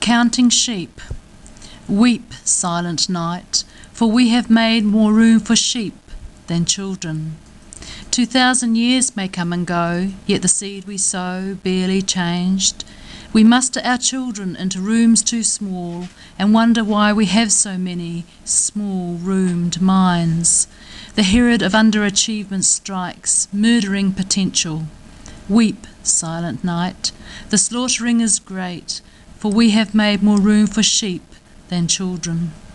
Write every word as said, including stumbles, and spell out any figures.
counting sheep. Weep, silent night, for we have made more room for sheep than children. Two thousand years may come and go, yet the seed we sow barely changed. We muster our children into rooms too small and wonder why we have so many small-roomed minds. The Herod of underachievement strikes, murdering potential. Weep, silent night, the slaughtering is great, for we have made more room for sheep than children.